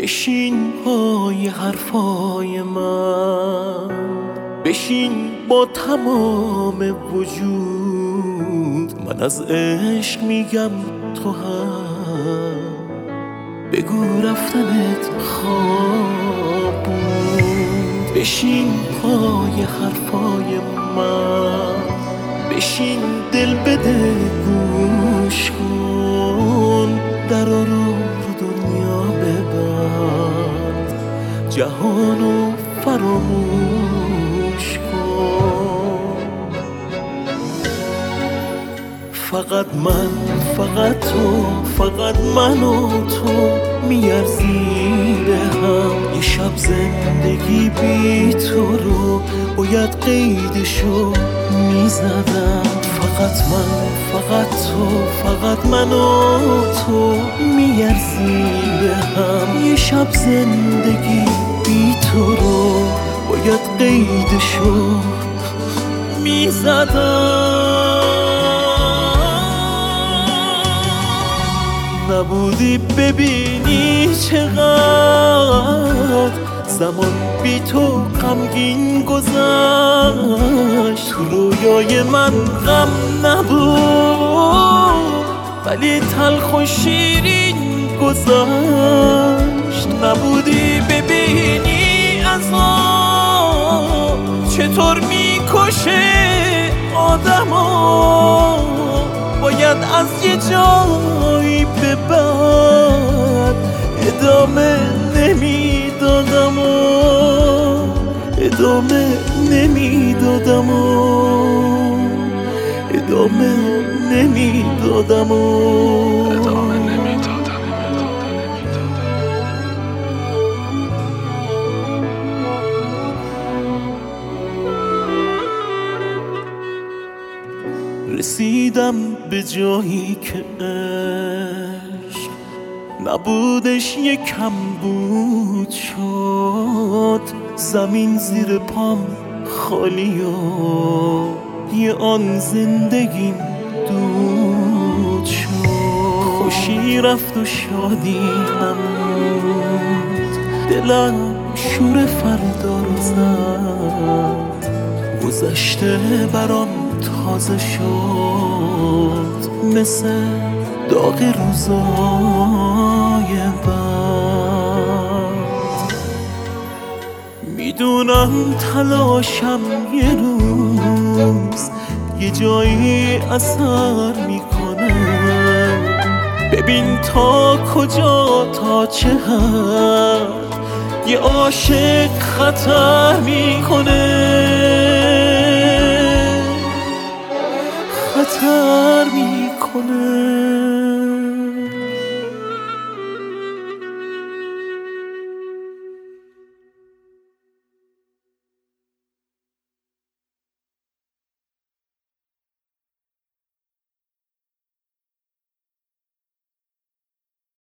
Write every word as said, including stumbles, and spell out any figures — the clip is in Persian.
بشین پای حرفای من، بشین با تمام وجود. من از عشق میگم تو هم بگو رفتنت خواب بود. بشین پای حرفای من، بشین دل بده گوش کن. درا رو دنیا ببند، جهانو فراموش کن. فقط من، فقط تو، فقط من و تو میارزیم به هم. یه شب زندگی بی تو رو باید قیدشو میزدم. فقط من، فقط تو، فقط من و تو میارزیم به هم. یه شب زندگی بی تو رو باید قیدشو میزدم. نبودی ببینی چقدر زمان بی تو غمگین گذشت. تو رویای من غم نبود ولی تلخ و شیرین گذشت. نبودی ببینی عذاب چطور میکشه آدمو. باید از یه جایی به بعد ادامه نمیدادم و ادامه نمیدادم و ادامه نمیدادم و ادامه نمیدادم. رسیدم به جایی که عشق نبودش یکم بود شد. زمین زیر پام خالی و یه آن زندگیم دود شد. خوشی رفت و شادی نمود، دلم شور فردا رو زد. گذشته برام تازه شد مثل داغ روزای بعد. میدونم تلاشم یه روز یه جایی اثر میکنه. ببین تا کجا، تا چه حد یه عاشق خطر میکنه. خطر میکنه.